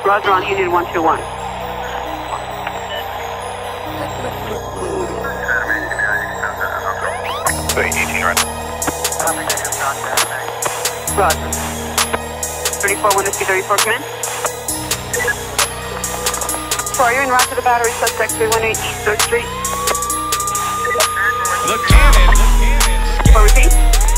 Roger on Unit 121. Wait, 18, right? Roger. 34, 1 Whiskey 34, command. Are you en route to the battery, suspect 318 East 3rd Street? The cannon. For repeat?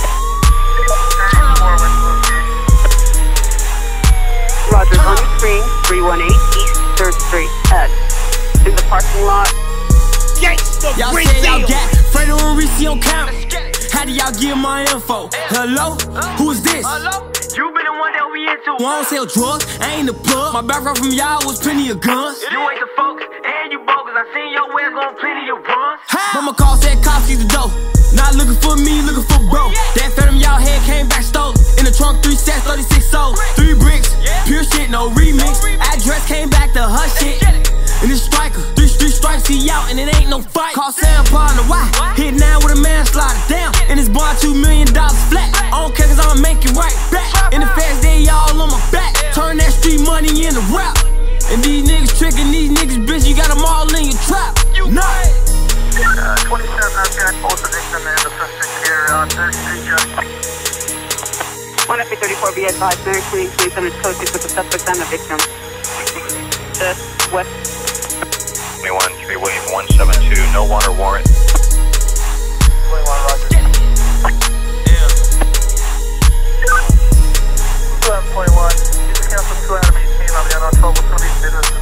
Roger, on your screen, 318 East 3rd Street. In the parking lot. Y'all say y'all got Fredo and Reese on camera. How do y'all give my info? Hello? Who is this? You been the one that we into. Well, I don't sell drugs, I ain't the plug. My background from y'all was plenty of guns. You ain't the focus, and you bogus. I seen your ways on plenty of runs. Mama call, said cops see the dough. Not looking for me, looking for bro. That Phantom y'all had came back stolen. In the trunk, 3 sets, 36 souls. 3 bricks, pure shit, no remix. Address came back to her shit. And this striker, 3 stripes, he out, and it ain't no fight. Call Sam partner, why? Hit 9 with a manslaughter, damn. And this bar $2 million flat. I don't care cause I'ma make it right back. In the fast day, y'all on my back. Turn that street money into rap. And these niggas tricking, these niggas bitch, you got them all in your trap. Nah. 27, I've got both addiction and the suspect here on 3rd Street, Judge. 1 FA34, be advised, Mary Queen, 27 code 6 with the suspect and the victim. West. 21, 3 William 172, no water warrant. 21, Roger. 21, you just cancel 2 out of 18, I'll be on trouble for these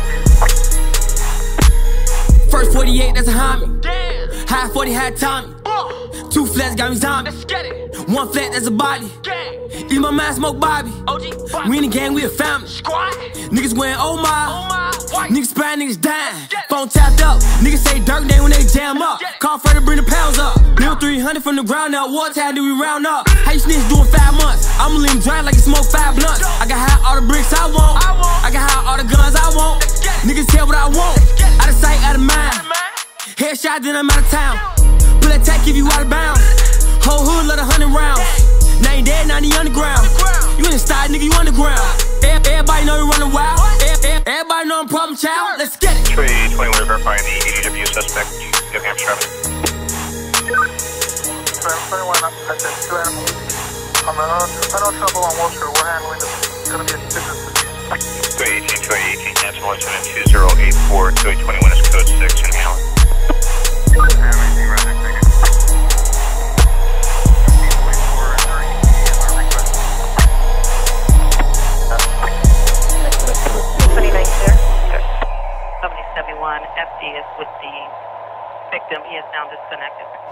businesses. First 48, that's a homie. High 40, high Tommy. 2 flats got me zombie. 1 flat, that's a body. Eat my mind, smoke Bobby. We in the gang, we a family. Niggas wearing Omar. Niggas spying, niggas dying. Phone tapped up. Niggas say dirt day when they jam up. Call Fred to bring the pounds up. Bill 300 from the ground up. What time do we round up? How you snitch doing 5 months? I'ma leave him dry like he smoke 5 blunts. I got high all the bricks I want. I got high all the guns I want. Niggas tell what I want. Out of sight, out of mind. Headshot, then I'm out of town. Pull that tack, give you out of bounds. Whole hood, let 100 rounds. Now you dead, now you underground. You in the style, nigga, you underground. Everybody know you running wild. Everybody know I'm problem child. Let's get it. 321, verifying the ADW suspect, New Hampshire Avenue. 21, I said 2 animals. I'm in trouble on Wilshire. We're handling this. It's gonna be a business dispute. 218, cancel 172-2084, 221 is code 6 in Howard. FD is with the victim. He is now disconnected.